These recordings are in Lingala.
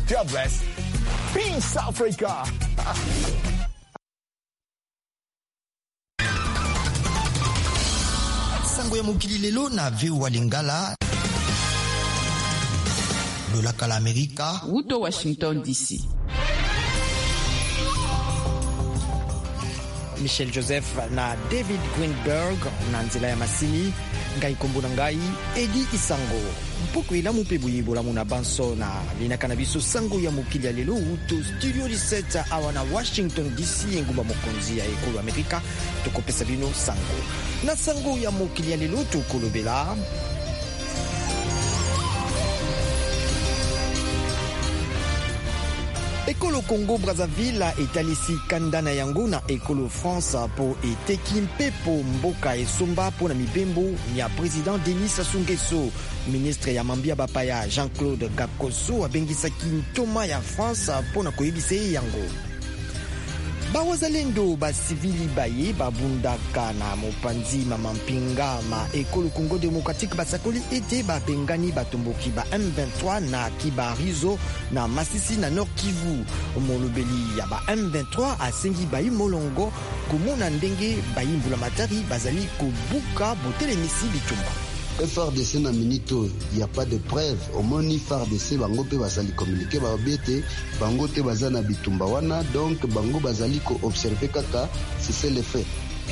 God bless. Peace, Africa. Sango ya mokili lelo na VOA Lingala. Lolaka la Amerika. Wuto Washington DC. Michel Joseph na David Greenberg na nzela ya masini ngai kombo na ngai Edi Isango mpoko ila mupebu yibola muna banso na linaka na biso sango ya mokili ya lelo uto studio 17 awa na Washington DC ngumba mokonzi ya ekolo Amerika tokopesa bino sango na sango ya mokili ya lelo tokolobela Ekolo Congo Brazzaville etalisi kanda na yango na Ekolo France po eteki mpepo mboka esomba po na mibembo ya président Denis Sassou Nguesso. Ministre ya mambia bapaya Jean-Claude Gakoso abengisaki ntoma ya France po na koyebise yango. Bawazalendo basivili baye babundaka na mopanzi mamampinga ma Ekolo Congo Démocratique basakoli ete babengani batomboki ba M23 na Kibarizo na Masisi na Nord Kivu. Molobeli ya ba M23 asengi bayi molongo komona ndenge bayimbula matari bazali kobuka botelemisi bitumba. FRDC na minito, il n'y a pas de preuve. Au moins, FRDC, bango pe bazali communiquer, babete, bango te bazana bitumba wana, donc bango bazali ko observer kaka, c'est le fait.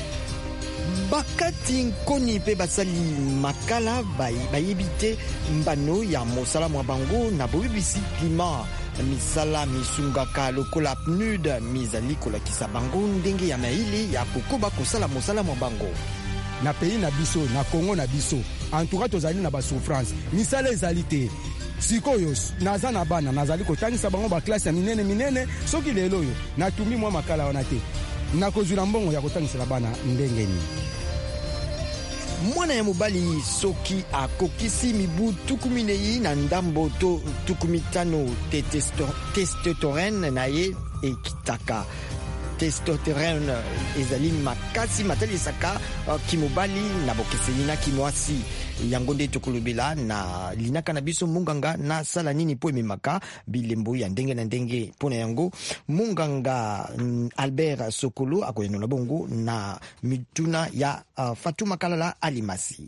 Bakati nkoni pe basali makala bayebite mbano ya mosala mwa bango na bobibisi klima misala misungaka lokola PNUD mizali kolakisa bango ndenge ya maili ya kokoba kosala mosala mwa bango. Na pays na biso, na Congo na biso, en tout cas tozali na ba souffrance. Misala ezali te. Sikoyo naza na bana nazali kotangisa bango ba classe ya minene soki lelo yo natumbi mwa makala wana te. Nakozula mbongo ya kotangisa bana ndenge ni. Mwana ya mobali soki akokisi mibu tukuminei na ndambo to tukumitano testosterone na ye ekitaka. Testosterone ezali makasi matalisaka kimobali na bokeseli na kimwasi yango nde tokolobela na linaka na biso munganga na sala nini po ememaka bilembo ya ndenge na ndenge mpona yango munganga Albert Sokolo akoyanola bongo na mituna ya Fatuma Kalala Alimasi.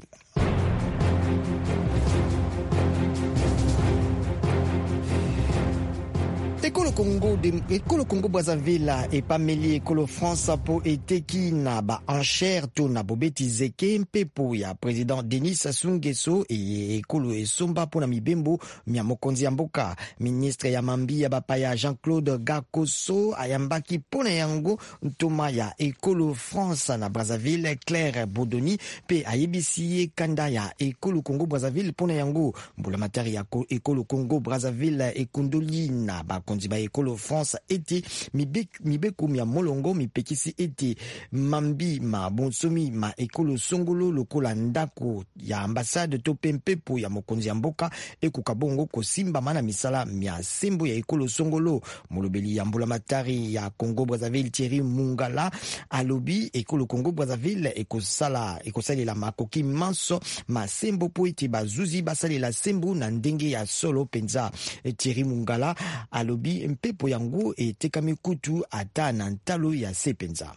Ekolo Congo Brazzaville epameli Ekolo France po eteki na ba enchère to na bobeti zeke mpepo ya président Denis Sassou Nguesso e ekolo esomba po na mibembo mya mokonzi ya mboka. Ministre ya mambi ya bapaya Jean-Claude Gakoso ayambaki po na yango ntoma ya Ekolo France na Brazzaville Claire Bodoni pe ayebisi ye kanda ya Ekolo Congo Brazzaville po na yango mbula matari ya Ekolo Congo Brazzaville ekundoli na bakonzi ba Ekolo France ete mibeko mya molongo mipekisi ete mambi ma bonsomi ma Ekolo Songolo lokola ndako ya ambassade to pempepo ya mokonzi ya mboka ekoka bongo kosimba mana misala mya sembo ya Ekolo Songolo. Molobeli ya mbula matari ya Congo Brazzaville Thierry Mungala alobi Ekolo Congo Brazzaville ekosalela makoki manso masembo po ete bazuzi basalela sembo na ndenge ya solo penza. Thierry Mungala alobi mpepo yango etekami kutu ata na ntalo ya sepenza.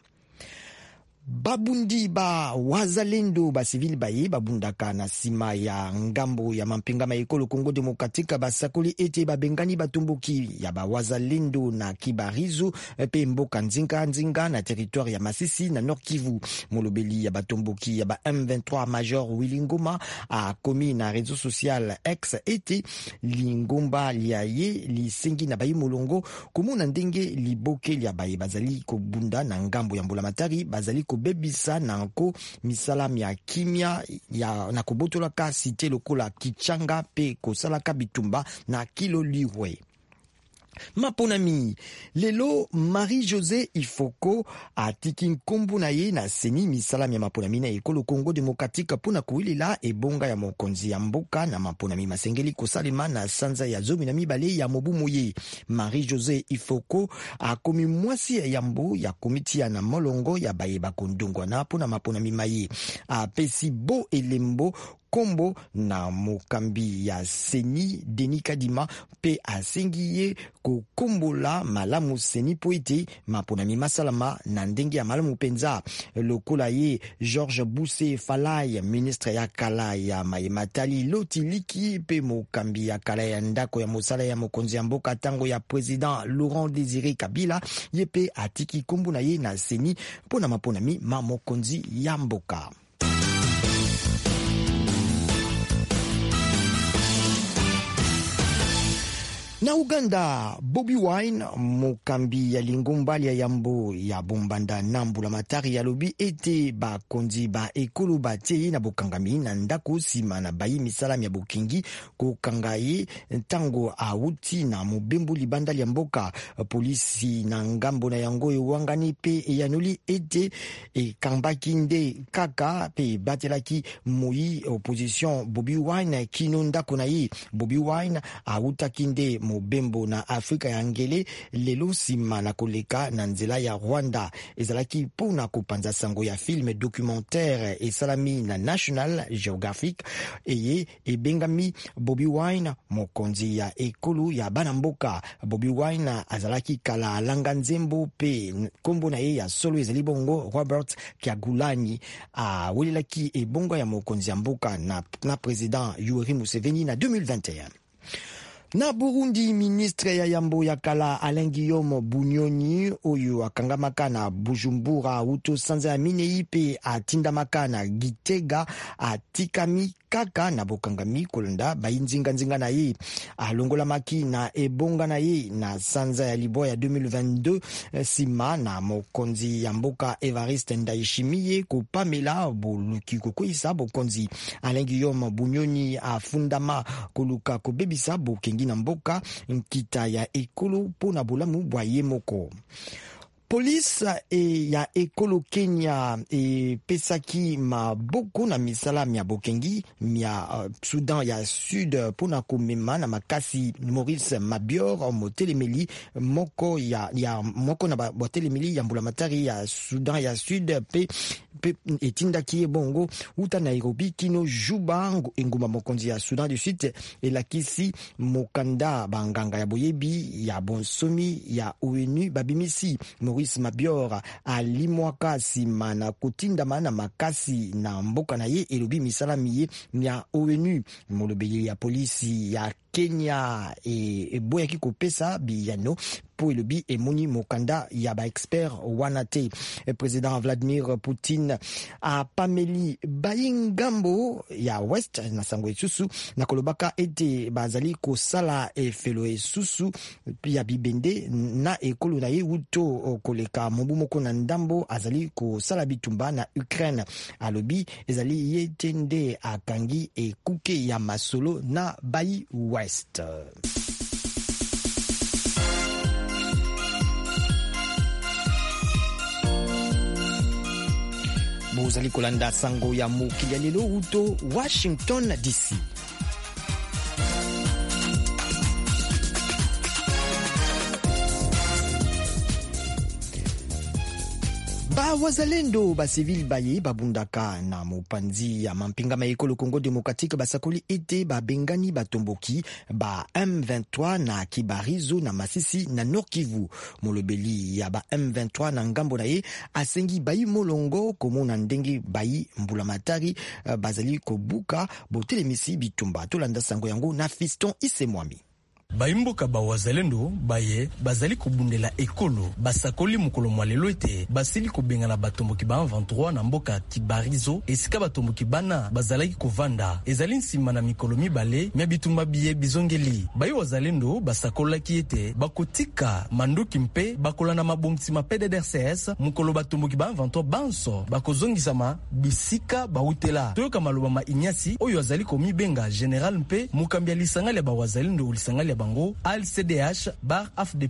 Babundi ba wazalendo ba civil baye babundaka na sima ya ngambo ya mampinga ma Ekolo Congo Démocratique basakoli ete babengani batumbuki ya ba wazalendo na Kibarizo pe mboka nzinga na territoire ya Masisi na Nord Kivu. Molobeli ya batumbuki ya ba M23 Major Wilingoma a komi na réseau social X ete lingomba liaye lisengi na bayi molongo komona ndenge liboke lia baye bazali kobunda na ngambo ya mbula matari bazali bebisa nanko misala mya kimia ya na kobotolaka site lokola Kichanga pe kosalaka bitumba na kilo liwe. Maponami lelo Marie-José Ifoko atiki nkombo na ye na seni misala mya maponami na Ekolo Congo Démocratique pona kuilela ebonga ya mokonzi ya mboka na maponami masengeli kosalema na sanza ya zomi na mibale ya mobu moye. Marie-José Ifoko akomi mwasi ya yambo ya komiti ya na molongo ya baye bakondongwa na pona maponami maye apesi bo elembo kombo na mokambi ya Seni Denis Kadima pe asengiye kokombola malamu Seni po ete maponami masalama na ndenge ya malamu penza. Lokola ye George Bousse Falay, ministre ya kala ya Mayematali Lotiliki pe mokambi ya kala ya ndako ya mosala ya mokonzi ya mboka tango ya president Laurent Désiré Kabila ye pe atiki kombo na ye na Seni pona maponami ma mokonzi ya mboka. Na Uganda, Bobi Wine, mokambi ya lingombali ya yambo ya bombanda nambula matari ya lobi ete ba konzi ba ekolo bate na bokangami na ndako sima na bayi misalami ya bokingi kokangaye tango auti na mobembo libanda ya mboka. Polisi na ngambo na yango ewangani pe eyanoli ete ekambaki nde kaka pe batelaki moi opposition Bobi Wine kino ndako na ye. Bobi Wine autaki nde mobembo na Afrika ya ngele lelo sima na koleka na nzela ya Rwanda. Ezalaki pona kopanza sango ya film documentaire esalami na National Geographic eye ebengami Bobi Wine mokonzi ya ekolo ya bana mboka. Bobi Wine azalaki kala alanga nzembo pe kombo na ye ya solo ezali bongo Robert Kyagulanyi awelelaki ebongo ya mokonzi ya mboka na president Yoweri Museveni na 2021. Na Burundi, ministre ya yambo ya kala Alain Guillaume Bunyoni oyo akangamaka na Bujumbura uto sanza ya minei pe atindamaka na Gitega atikami kaka na bokangami kolonda bayinzinga na ye alongola maki na ebonga na ye na sanza ya Liboya 2022 sima na mokonzi ya mboka Evariste Ndayishimiye kopamela boluki kokoisa bokonzi. Alain Guillaume Bunyoni afundama koluka kobebisa bokengi na mboka nkita ya ekolo pona bolamu bwa ye moko. Police ya ekolo Kenya pesaki maboko na misala mia bokengi mia Sudan ya Sud pona komema na makasi Maurice Mabior motelemeli moko moko na botelemeli ya mbulamatari ya Sudan ya Sud pe etindaki bongo uta Nairobi kino Juba enguma mokonzi ya Sudan du Sud elakisi mokanda banganga ya boyebi ya bonsomi ya ONU babimisi Maurice Mabior alimwaka sima na kotindama na makasi na mboka na ye elobi misala miye mya ONU. Molobeli ya polisi ya Kenya eboyaki kopesa biyano po elobi emoni mokanda ya ba expert wana te. President Vladimir Putin a pameli bayingambo ya West na sango esusu na kolobaka ete bazali kosala efelo esusu ya bibende na ekolo na ye uto koleka mobu moko na ndambo azali kosala bitumba na Ukraine. Alobi ezali yetende akangi ekuke ya masolo na bayi West. Bozali kolanda sango ya mokili ya lelo uto Washington DC. Wazalendo ba civil baye babundaka na mopanzi ya mampinga maekolo Congo Démocratique basakoli ete babengani batomboki ba M23 na Kibarizo na Masisi na Nord Kivu. Molobeli ya ba M23 na ngambo na ye asengi bayi molongo komona ndenge bayi mbulamatari bazali kobuka botelemisi bitumba. Tolanda sango yango na Fiston Isemwami. Baimboka ba wazalendo baye bazali kobundela ekolo basakoli mukolo mwalelo ete basili kobengana batomboki ba 23 na mboka Kibarizo esika batomboki bana bazalaki kovanda ezali nsima na mikolo mibale mya bitumba biye bizongeli. Bayi wazalendo basakolaki ete bakotika mandoki mpe bakolana mabongisi ma PDDRCS mukolo batomboki ba 23 banso bakozongisama bisika bautela. Toyoka maloba ma Inyasi oyo azali komibenga general mpe mukambi ya lisangali ya ba wazalendo ulisangali bango ALCDH bar AFDP.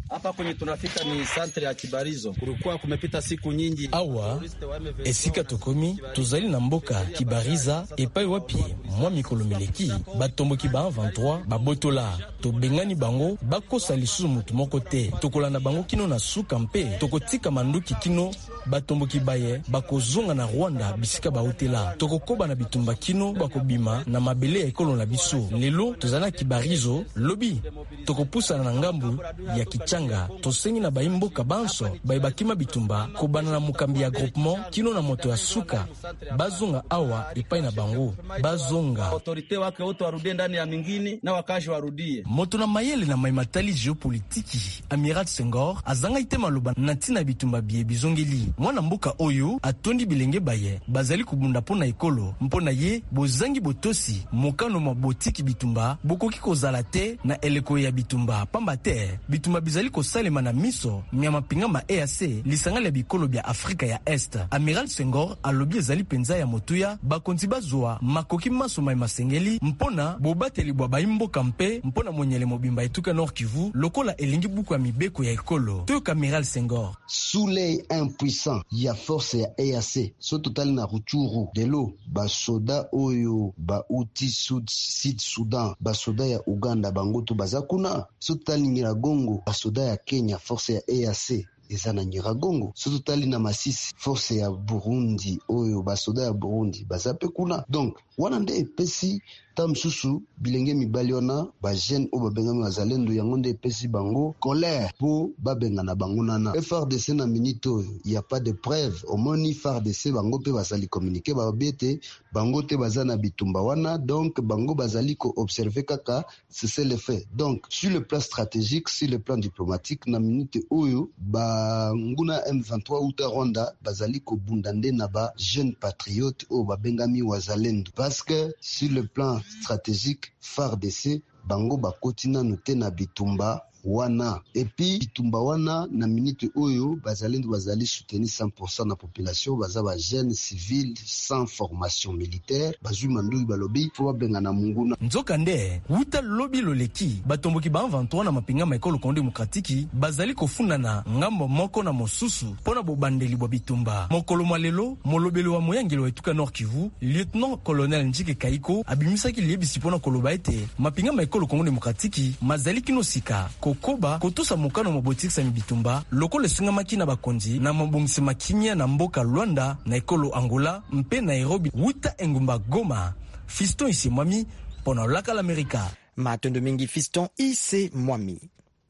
Hapa kwenye tunafika ni santre ya Kibarizo. Kulikuwa kumepita siku nyingi. Awa esika tokomi tozali na mboka Kibariza epai wapi mwa mikolo mileki batomboki ba 23 babotola tobengani bango bakosa lisusu mutu moko te tokolanda bango kino na suka mpe tokotika manduki kino batomboki baye bakozonga na Rwanda bisika bahotela tokokoba na bitumba kino bakobima na mabele ya ekolo na biso. Lelo tozana Kibarizo lobi tokopusana na ngambu ya Kichanga tosengi na baimboka banso baibakima bitumba kobana na mukambi ya groupement kino na moto ya suka bazonga awa epai na bango bazonga autorite wake wote warudie ndani ya mingini na wakaji warudie moto na mayele na maimatali geopolitiki. Amiral Senghor azanga ite maloba na ntina bitumba bie bizongeli mwana mboka oyo atondi bilenge baye bazali kubunda pona ekolo mpona ye bozangi botosi mokano mabotiki bitumba bokoki kozala te na eleko ya bitumba pamba te bitumba bizali kosalema na miso nyama pinga ma EAC lisanga ya bikolo bya Afrika ya Est. Amiral Senghor alobi ezali penza ya motuya bakonzi bazwa makoki maso mai masengeli mpona bobateli bwa baimboka mpe mpona monyele mobimba etuka Nord Kivu lokola elingi buku ya mibeko ya ekolo toyoka Amiral Senghor. Sous les impuissants ya force ya EAC so total na Ruchuru delo basoda oyo bauti Sud Sudan basoda ya Uganda bangoto bazakuna so total Nyiragongo basoda ya Kenya force ya EAC eza na Nyiragongo so totali na Masisi force ya Burundi oyo basoda ya Burundi bazape kuna. Donc wana nde epesi tamsusu bilenge mibali wana ba jeune o babengami wazalendo yango nde epesi bango colère po babenga na bango nana FARDC na minito y a pas de preuve omoni FARDC bango pe bazali communiquer ba bete bango te bazana bitumba wana donc bango bazali ko observer kaka c'est le fait. Donc sur le plan stratégique, sur le plan diplomatique na minute oyo ba nguna M23 uta Rwanda bazali ko bundande na ba jeune patriote o babengami wazalendo parce que sur le plan stratégique FARDC bango bakotina note na bitumba wana epi bitumba wana na minute oyo bazalendo bazali soutenir 100% na population baza ba jeunes civils sans formation militaire bazui mandu balobi fo benga na munguna nzoka nde wuta lobi loleki batomboki ba 23 na mapinga maikolo Kongo Demokratiki bazali kofundana ngambo moko na mosusu pona bobandeli bwa bitumba mokolo malelo molobelo wa moyangelo etuka Nord Kivu lieutenant colonel Njike Kaiko abimisaki liebisi pona koloba ete mapinga maikolo Kongo Demokratiki mazali kinosika koba kotosa mokano mabotikisa mibitumba lokole singa makina bakonzi na mabongisi makinya na mboka Luanda na ekolo Angola mpe Nairobi wuta engumba Goma. Fiston isi mwami pona laka l'Amerika matondo mingi Fiston isi mwami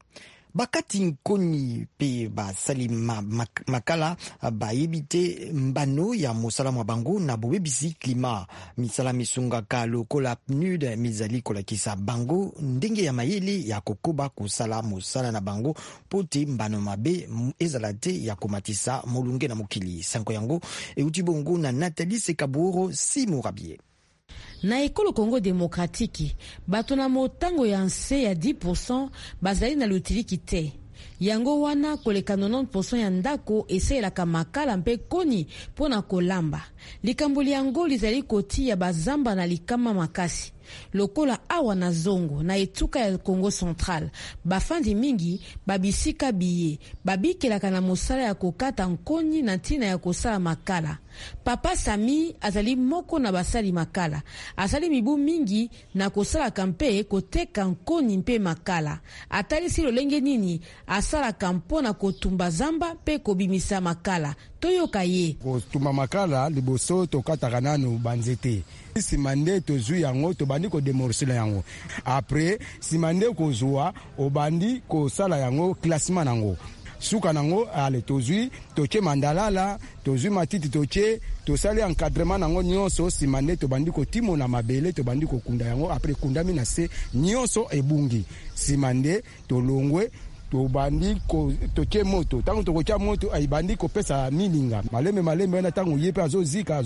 bakati nkoni pe basali makala bayebite mbano ya mosala mwa bango na bobebisi klima misala misungaka lokola PNUD mizali kolakisa bango ndenge ya mayele ya kokoba kosala mosala na bango pote mbano mabe ezala te ya komatisa molunge na mokili sanko yango euti bongo na Nathalie Sekaburo Simorabie. Na ekolo Kongo Demokratiki, bato na motango ya nse ya 10% bazali na lutiliki te. Yango wana koleka 90% ya ndako eseyelaka makala mpe koni pona kolamba. Likamboli yango lizali koti ya bazamba na likama makasi. Lokola awa na zongo na etuka ya Congo Central bafandi mingi babisika biye babikelaka na mosala ya kokata nkoni na ntina ya kosala makala. Papa Sami azali moko na basali makala azali mibu mingi na kosala kampe koteka nkoni mpe makala atali si lolenge nini asala kampo na kotumba zamba pe kobimisa makala toyoka ye kotuma makala liboso tokataka nanu banzete simande tozui yango tobandi ko demorsela yango après simande kozwa obandi kosala yango classement nango suka nango ale tozui toche mandalala tozui matiti toche tosali encadrement nango nyonso simande tobandi ko timo na mabele tobandi ko kunda yango après kundami na se nyonso ebungi simande tolongwe tobandi ko toche moto tango tokocha moto aibandi ko pesa milinga maleme na tango yepe azozika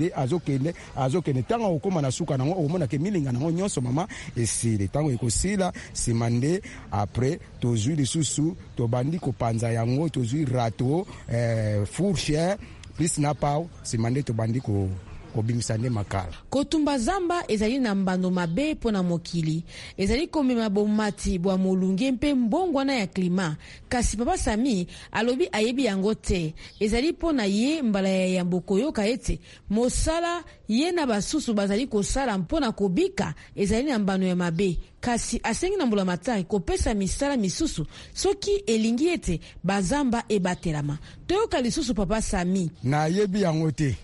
azokende tango okoma na suka nango omona ke milinga nango nyonso mama esile tango ekosila simande après tozui lisusu tobandi ko panza yango tozui rato fourchère plus na pao simande tobandi ko kobimisa nde makala. Kotumba zamba ezali na mbando mabe pona mokili. Ezali komema bomati bwa molunge mpe mbongwana ya klima. Kasi Papa Sami alobi ayebi yango te. Ezali pona ye mbala ya yambo koyoka ete mosala ye na basusu bazali kosala mpona kobika ezali na mbano ya mabe. Kasi asengi na mbula matari kopesa misala misusu soki elingi ete bazamba ebatelama. Toyoka lisusu Papa Sami. Nayebi yango te.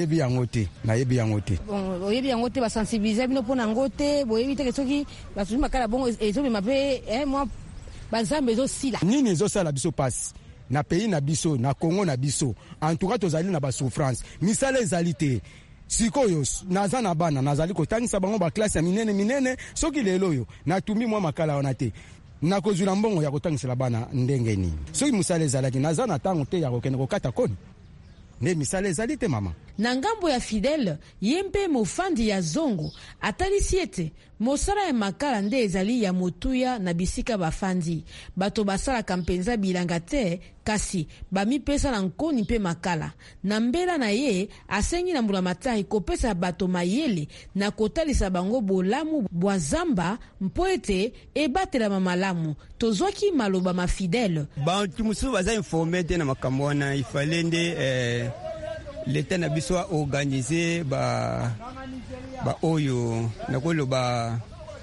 Bon, oyebi yango te basensibiliser bino pona ngo te, boyebi te soki basusu makala bongo ezobi mabe moi bazamba ezosila. Nini ezosala biso pasi? Na pays na biso, na Congo na biso. En tout cas tozali na ba souffrance. Misala ezali te. Sikoyo naza na bana nazali kotangisa bango ba classe ya minene soki lelo yo natumi mwa makala wana te nakozula mbongo ya kotangisa la bana ndenge nini soki musale ezalaki naza na tango te ya kokende kokata koni ne misale ezali te mama. Na ngambo ya Fidèle yempe mofandi ya zongo atalisi ete mosala ya makala nde ezali ya motuya na bisika bafandi bato basala kampenza bilanga te kasi bamipesa na nkoni mpe makala na mbela na ye asengi na mbula matari kopesa bato mayele na kotalisa bango bolamu bwa zamba mpo ete ebatelama malamu. Tozwaki maloba ma Fidèle bantu mususu baza informe te na makambo wana ifale nde l'État na biso a organisé ba oyo nakolo ba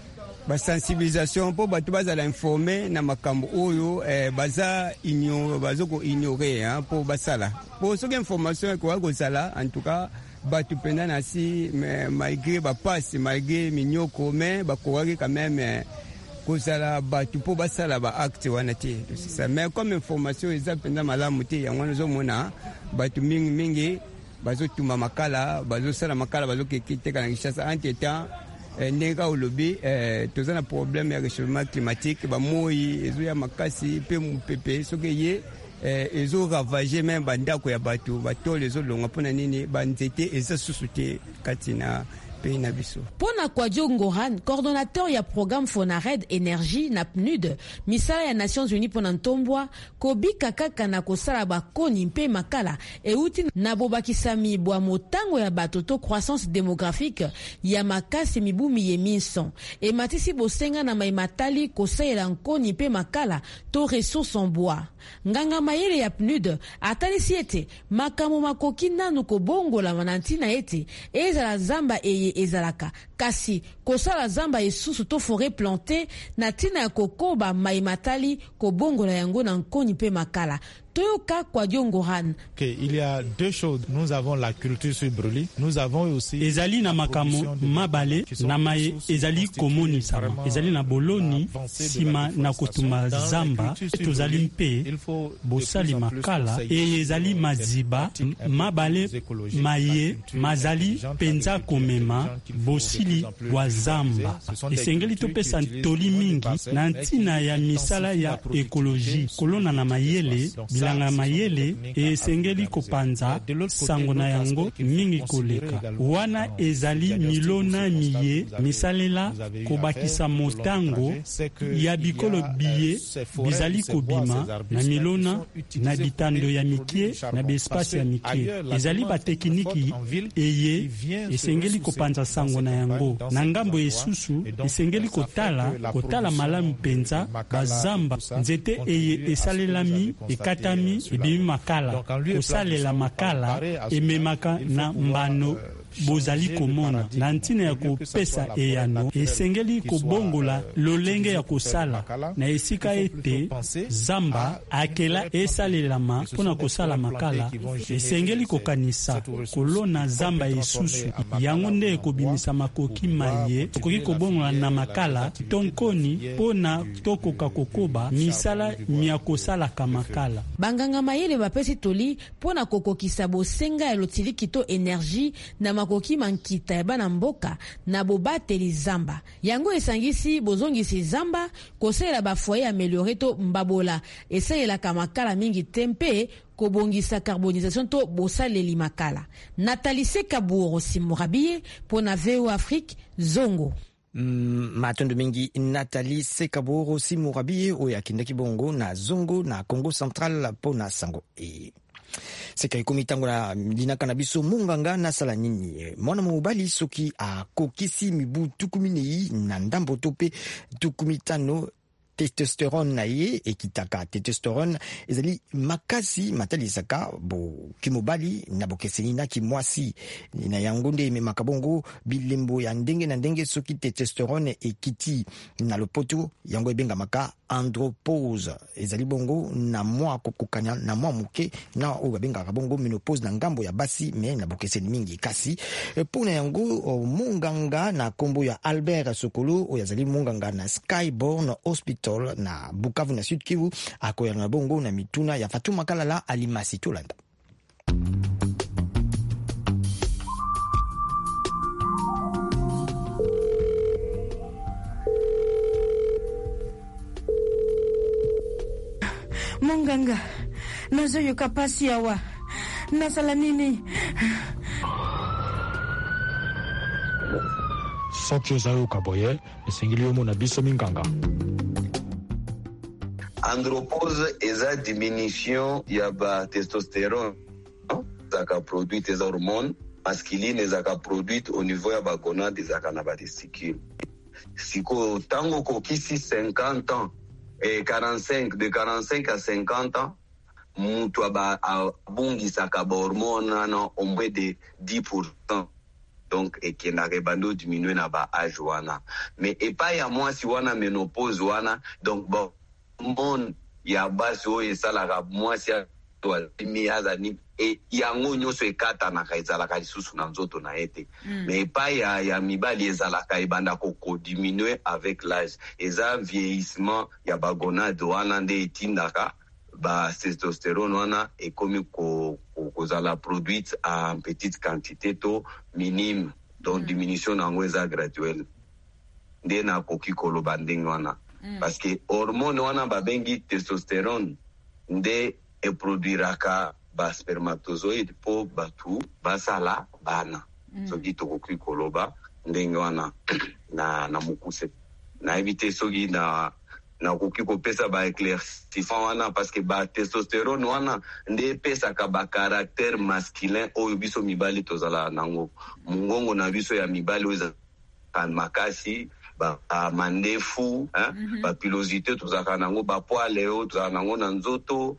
sensibilisation pour batu bazala informer na makambo oyo baza bazoko ignorer pour basala pour ce information ko sala en tout cas batu penda na si malgré ba passe malgré minyoko mais ba koaki quand même kozala batu po basala ba acte wana te ça mais comme information eza penda malamu te yango nazo mona batu mingi bazotuma makala bazosala makala bazokekiteka na Kinshasa entre temps ndenge olobi toza na problème ya réchauffement climatique bamoyi ezoya makasi pe mupepe soki ye ezo ravager même bandako ya batu batole ezolonga mpona nini banzete eza susu te kati na pays na biso. Pona Kwadjo Ngoran, coordonnateur ya programme Fonared Énergie na PNUD, misala ya Nations Unies pona ntombwa, kobika kaka na kosala bakoni mpe makala, euti na bobakisami bwa motango ya batoto croissance démographique ya makasi mibumi ye minson. E matisi bosenga na maimatali kosaela nkoni mpe makala to ressources en bois. Nganga mayele ya PNUD, atalisi ete, makamo makoki nanu kobongola manantina ete, ezala zamba ezalaka kasi kosala zamba esusu to forêt plantée na tina ya kokoba maimatali kobongola yango na nkoni pe makala. Toyoka Kwadjo Ngoran. Il y a deux choses. Nous avons la culture sur brûlis. Nous avons aussi ezali na makamo mabale na maye ezali komoni sama. Ezali na boloni sima na kotuma zamba tozali mpe bosali makala e ezali maziba mabale maye mazali penza komema bosili wa zamba. Esengeli topesa ntoli mingi na ntina ya misala ya ekoloji kolona na mayele bilanga mayele esengeli kopanza sango na yango mingi koleka wana ezali milona miye misalela kobakisa motango ya bikolo biye bizali kobima na milona na bitando ya mikie na bespace ya mikie ezali batekniki eye esengeli kopanza sango na yango na ngambo esusu esengeli kotala malamu penza bazamba nzete eye esalelami ekatami ebimi makala kosalela makala ememaka na mbano bozali komona na ntina ya kopesa eyano esengeli kobongola lolenge ya kosala na esika ete zamba akela esalelama mpona kosala makala esengeli kokanisa kolona zamba esusu yango nde ekobimisa makoki maye tokoki kobongola na makala tonkoni mpona tokoka kokoba misala mia kosalaka makala. Banganga mayele bapesi toli mpona kokokisa bosenga ya lotiliki to énergie na makoki mankita ya bana mboka na bobateli zamba. Yango esangisi bozongisi zamba kosalela bafoye ameliore to mbabola esalela makala mingi tempe kobongisa carbonisation to bosaleli makala. Nathalie Sekaburo Simurabie pona VO Afrique Zongo. Matondo mingi Nathalie Sekaburo Simurabie oya kindaki bongo na Zongo na Congo Central pona sango. Seka ikomi ntango na linaka na biso munganga nasala nini mwana mobali soki akokisi mibu 12 na ndambo to pe 15 testosterone na ye ekitaka testosterone ezali makasi matalisaka bo kimobali na bokeseni na kimwasi na yango nde ememaka bongo bilembo ya ndenge na ndenge soki testosterone ekiti na lopoto yango ebengamaka andropause ezali bongo na mwa kokokanya na mwa muke na oyo babengaka bongo menopause na ngambo ya basi me na bokeseni mingi kasi mpona yango munganga na kombo ya Albert Sokolo oyo azali munganga na Skyborn Hospital na Bukavu na Sud Kivu akoyana na bongo na mituna ya Fatuma Kalala Alimasi Tolanda. Munganga nazoyoka pasi awa nasala nini soki ozayoka boye esengeli omona biso minganga. Andropause eza diminution ya ba testosterone zaka produite za hormone masculine zaka produite au niveau ya ba gonade zaka na ba testicule. Siko tango kokisi 50 ans et 45 de 45 à 50 ans mutu abungisaka ba hormone na au moins de 10%. Donc ekendaka bando diminuer na ba âge wana mais epa ya mwasi wana menopause wana donc ba hormone ya basi oyo esalaka mwasi to alimiaza ni e yango nyonso ekatanaka ezalaka lisusu na nzoto na ete mais epa ya mibali ezalaka ebanda kodiminuer avec l'âge eza vieillissement ya bagonade wana nde etindaka ba testosterone wana ekomi kozala produite en petite quantité to minime donc diminution nango eza graduelle nde nakoki koloba ndenge wana parce que hormone wana babengi testosterone nde eproduiraka ba spermatozoïde po batu basala bana soki tokoki koloba ndenge wana na mokuse na éviter soki na koki kopesa ba éclaircissement wana parce que ba testosterone wana nde pesaka ba caractère masculin oyo biso mibali tozala nango mungongo na biso ya mibali oyo kan makasi ba mandefu ba pilosité tozaka nango ba poile oyo tozaka nango na nzoto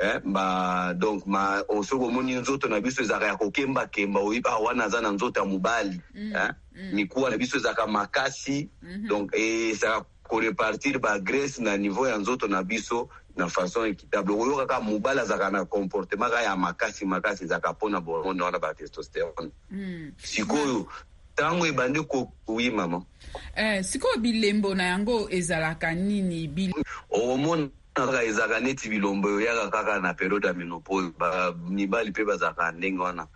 ba donc osoko moni nzoto na biso ezaka ya kokemba kemba oyiba wana za na nzoto ya mobali mikuwa na biso ezaka makasi donc ça korepartir ba graisse na niveau ya nzoto na biso na façon équitable oyo kaka mobala zaka na comportement ya makasi zaka pona hormone wana ba testosterone sikoyo tango ebande ko oui maman sikoyo bilembo na yango ezalaka nini hormone naka ezaka neti bilombo yaka kaka na periode ya menopause ba mibali pe bazaka ndenge wana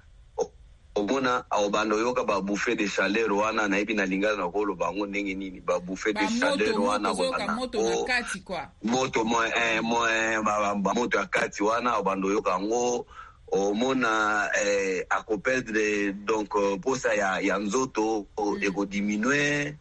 omona aobando yoka ba bouffée de chaleur wana na ibi na lingana na kolo bango ndenge nini ba bouffée de chaleur wana wana moto na kati kwa moto moto ya kati wana aobando yoka ngo omona ako perdre donc posa ya nzoto eko diminuer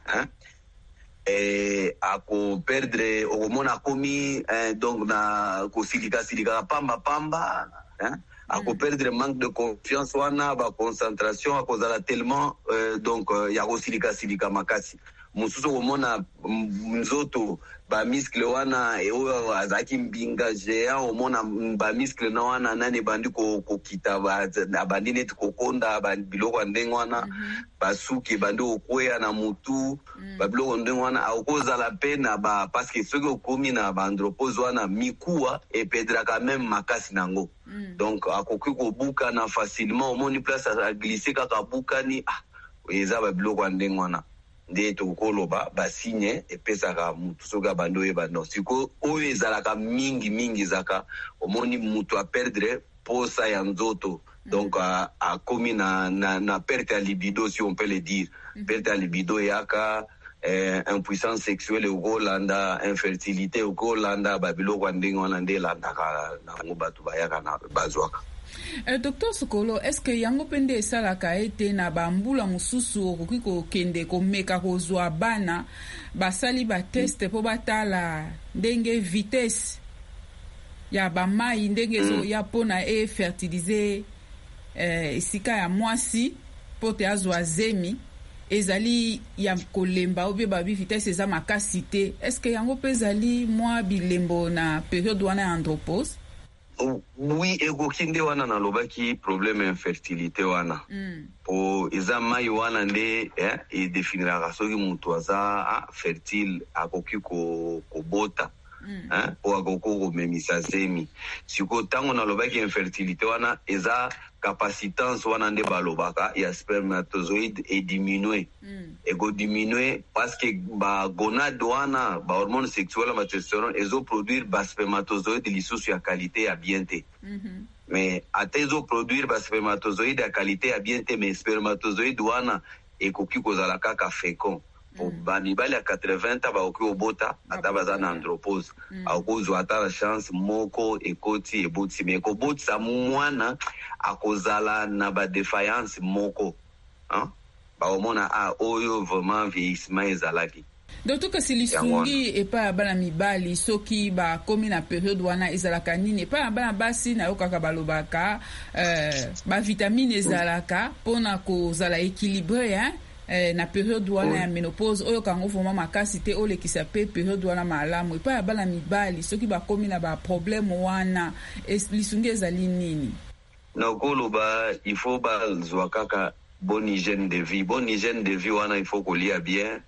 ako perdre omona komi donc na kosilika pamba ako perdre manque de confiance wana ba concentration akozala tellement donc ya kosilika makasi mususu omona nzoto ba muscle wana oyo azaki mbinga géant omona ba muscle na wana nani bandi kokita abandi neti kokonda biloko ndenge wana basuki bandi okwea na mutu babiloko ndenge wana akozala pena ba parce que soki okomi na bandropose wana mikuwa epedra quand même makasi nango donc akoki kobuka na facilement omoni place a glisser kaka bukani eza babiloko ndenge wana nde tokoloba basigne epesaka mutu soki abandi oyeba no siko oyo ezalaka mingi zaka omoni mutu a perdre posa ya nzoto donc akomi na perte ya libido si on peut le dire perte ya libido yaka impuissance sexuelle okolanda infertilité okolanda babiloko ndenge wana nde elandaka nango bato bayaka na bazwaka. Docteur Sokolo, est-ce que yango pende esalaka ete na bambula mususu okoki kokende komeka kozwa bana basali ba test po batala ndenge vitesse ya bamai ndenge zo ya pona fertiliser esika ya mwasi po te azwa zemi ezali ya kolemba obe babi vitesse eza makasi te. Est-ce que yango pe ezali mwa bilembo na période wana ya andropause? Oui, ekoki nde wana nalobaki problème infertilité wana. Po eza mai wana nde edefiniraka soki mutu aza fertile akoki kobota. Po akoki komemisa zemi. Siko tango nalobaki infertilité wana eza capacitance wana nde balobaka ya spermatozoïde diminue. Ego diminue parce que ba gonade wana ba hormone sexuelle ba testostérone ezo produire ba spermatozoïde lisusu ya qualité ya bien te. Mais atezo produire ba spermatozoïde ya qualité ya bien te, mais spermatozoïde wana ekoki kozala kaka fécond. Po ba mibali ya 80 ba oki obota ata baza na andropause. Akozwa ata la chance moko ekoti eboti, mais ekobotisa mwana akozala na ba défaillance moko. Baomona oyo vraiment vieillissement ezalaki. D'autant que si lisungi epa ya bana mibali soki bakomi na période wana ezalaka nini, epa ya bana basi na yokaka balobaka ba vitamine ezalaka pona kozala équilibré na période wana ya ménopause oyo kango vraiment makasi te olekisa pe période wana malamu. Epa ya bana mibali soki bakomi na ba problème wana lisungi ezali nini? Na koloba il faut bazwa kaka bonne hygiène de vie. Bonne hygiène de vie wana il faut kolia bien,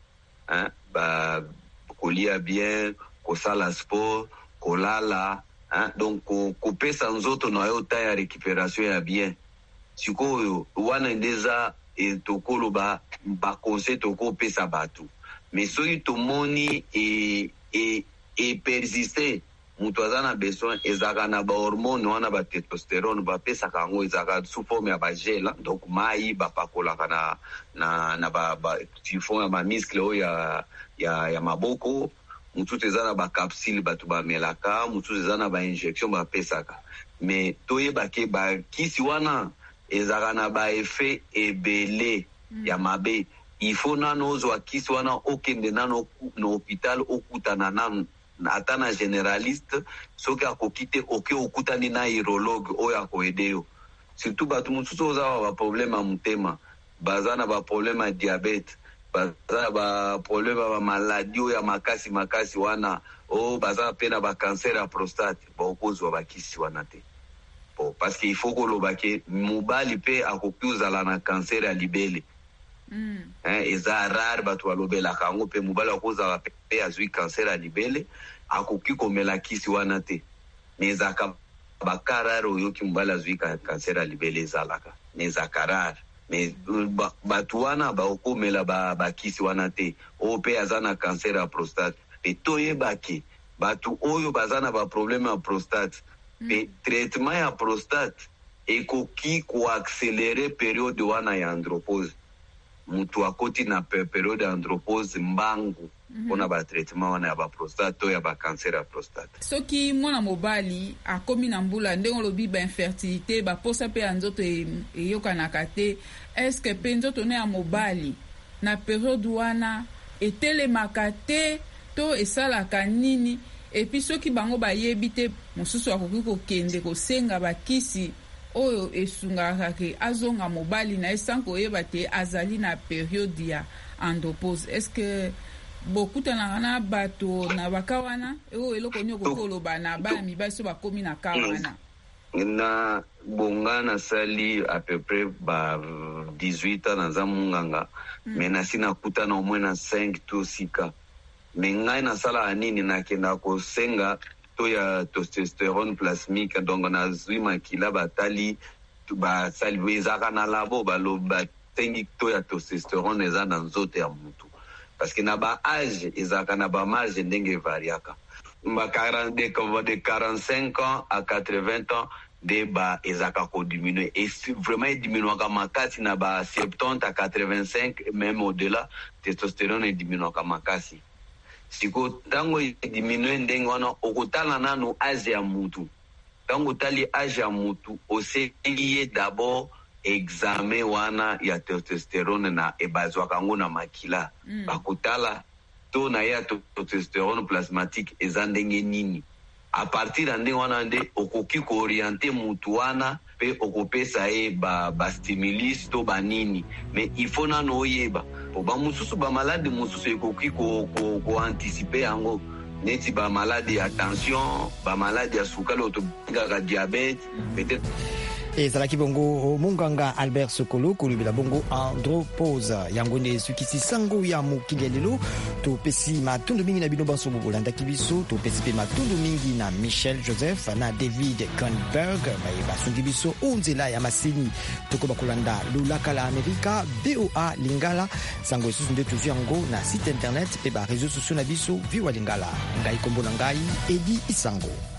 kolia bien, kosala sport, kolala, donc kopesa nzoto na yo ta ya récupération ya bien. Sikoyo wana ndeza tokolo ba conseil toko pesa batu. Mais soki tomoni persister mutu aza na besoin ezaka na ba hormone wana ba testostérone ba pesa kango ezaka sous forme ya ba gel, donc mai ba pakolaka na ba tifon ya ba muscle o ya maboko, mutu eza na ba capsule batu ba melaka, mutu eza na ba injection ba pesaka. Mais toyeba ke ba kisi wana ezaka na ba effet ebele ya mabe. Il faut nano ozwa kisi wana okende nano na hôpital okutana nano ata na généraliste soki akokite oke okutani na urologue oyo akoede yo. Surtout batu mosusu oza ba problème ya mutema, baza na ba problème ya diabète, baza na ba problème ya maladie oyo ya makasi wana, baza pe na ba cancer ya prostate, bakozwa bakisi wana te. Parce qu'il faut koloba ke mobali pe akoki ozala na cancer ya libele. Eza rare batu balobela kango pe mobali akozala pe azwi cancer ya libele akoki komela kisi wana te. Nezaka bakarare oyoki mobali azwi cancer ya libele ezalaka. Nezaka rare. Mais batu wana bakomela bakisi wana te. O pe aza na cancer ya prostate. E toyebaki batu oyo baza na ba problème ya prostate. Et traitement ya prostate ekoki koaccélérer période wana ya andropause. Mutu akoti na période ya andropause mbangu pona ba traitement wana ya ba prostate ya ba cancer ya prostate. Soki mwana mobali akomi na mbula ndenge lobi ba infertilité ba posa pe nzoto eyokanaka te, est-ce que pe nzoto ne ya mobali na période wana etelemaka te to esalaka nini? Et puis soki bango bayebi te mosusu akoki kokende kosenga bakisi oyo esungaka ke azonga mobali na esanko oyeba te azali na période ya andropause. Est-ce que bokutanaka na bato na baka wana oyo eloko nini okoloba na bana mibali so bakomi na ka wana? Na bonga nasali à peu près 18 ans naza munganga, mais nasi nakutana au moins na 5 to 6 cas. Mais ngai nasala nini nakenda kosenga to ya testostérone plasmique, donc nazwi makila batali basali ezaka na labo baloba tengi to ya testostérone eza na nzoto ya mutu, parce que na ba âge ezaka na ba marge ndenge variaka. De 45 ans à 80 ans de ba ezaka ko diminuer, et vraiment diminuaka makasi na ba 70 à 85 même au-delà, testostérone diminuaka makasi. Siko tango diminue ndenge wana okutala nanu âge ya mutu. Tango tali âge ya mutu osengi d'abord examen wana ya testostérone na ebazwa kango na makila. Bakutala to na ya testostérone plasmatique eza ndenge nini. a partir ande wana nde okoki kooriente mutu wana pe okopesa ye ba stimulus to banini. Mais il faut nano oyeba po ba mususu ba malade mususu ekoki ko anticiper yango neti ba malade ya tension, ba malade ya sukali otobingaka diabete peut-être. ezalaki bongo munganga Albert Sokolo kolobela bongo andropause yango nde esukisi sango ya mokili ya lelo. Topesi matundu mingi na bino banso bolandaki biso, topesi mpe matundu mingi na Michel Joseph na David Kronberg basungi biso onzela ya masini tokoba kolanda lolaka la Amerika BOA Lingala. Sango esusu nde tozwi yango na site internet mpe bareseau sociaux na biso VOA Lingala. Ngai kombo na ngai Edi Isango.